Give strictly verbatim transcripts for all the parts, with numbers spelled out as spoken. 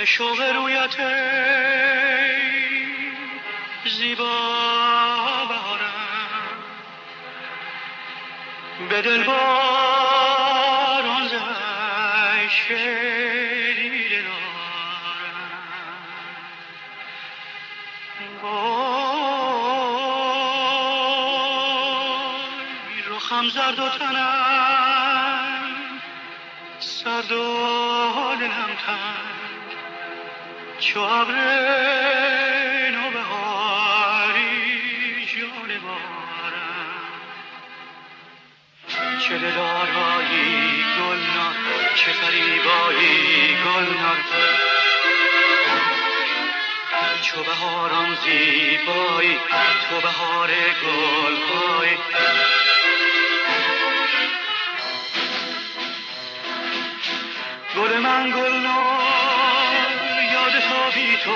شوق رویت زیبا بهارم به دل باران زد شیری دلارم وای رخم زرد و تنم سرد و دلم تن چو ابر نوبهاری ژاله بارم چه دلارایی گلنار چه فریبایی گلنار چو بهاران زیبایی تو بهار گل‌های گل من گلنار یاد تو بی تو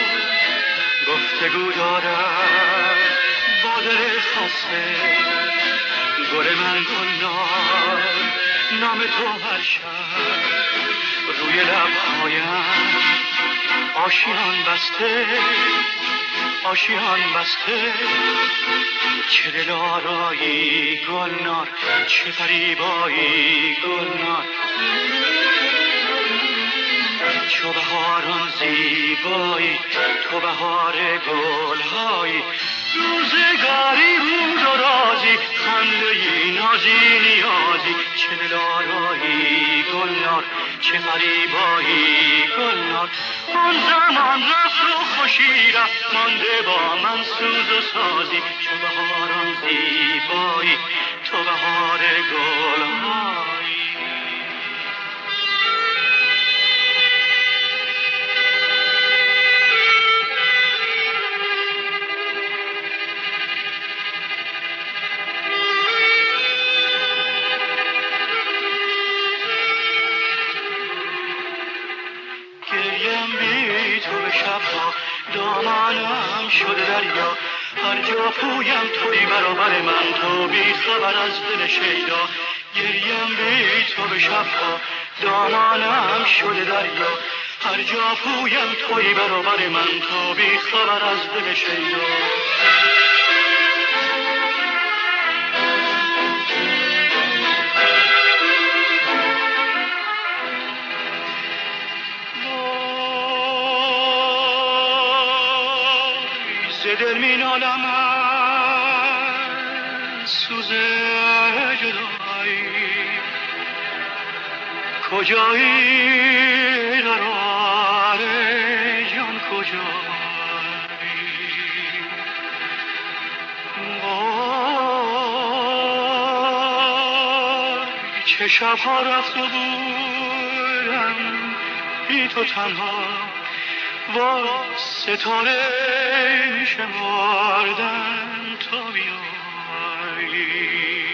گفتگو دارم با دل خسته گل من گلنار نام تو هر شب روی لبهایم آشیان بسته آشیان بسته چه دلارایی گلنار چه فریبایی گلنار چو بهاران زیبایی تو بهار گل‌های روزگاری بود و رازی خنده‌ای نازی نیازی چه دلارایی گلنار چه فریبایی گلنار آن زمان رفت و خوشی رفت مانده با من سوز و سازی چو بهاران زیبایی تو بهار گل‌های دامانم شده دریا هر جا پویم توی برابر من تو بی خبر از دل شیدا گریم بی تو به شبها دامانم شده دریا هر جا پویم توی برابر من تو بی خبر از دل شیدا دل می نالم من سوز جدایی کجایی قرار جان کجایی وای چه شبها رفت و بودم بی تو تنها و ستاره شمردن تا بیایی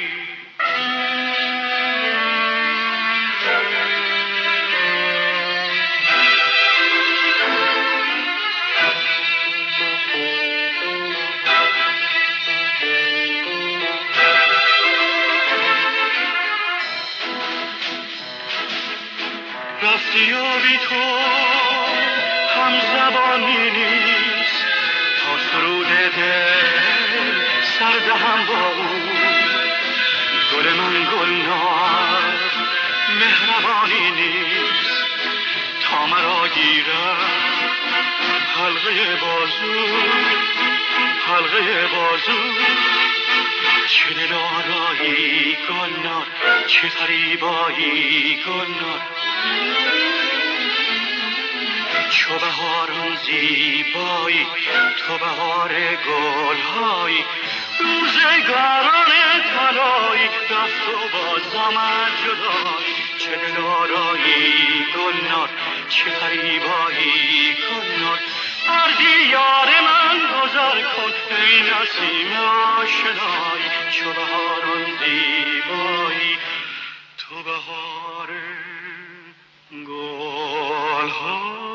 رفتی و بی تو هم زبانی نیست تا سرود دل سردهم با او گل من گلنار مهربانی نیست تا مرا گیرد حلقه بازو حلقه بازو چه دلارایی گلنار چه فریبایی گلنار چو بهاران زیبایی تو بهار گل‌های روزگاران طلایی رفت و باز آمد جدایی چه دلارایی گلنار چه فریبایی گلنار بر دیار من گذر کن ای نسیم آشنایی چو بهاران زیبایی تو بهار گل‌های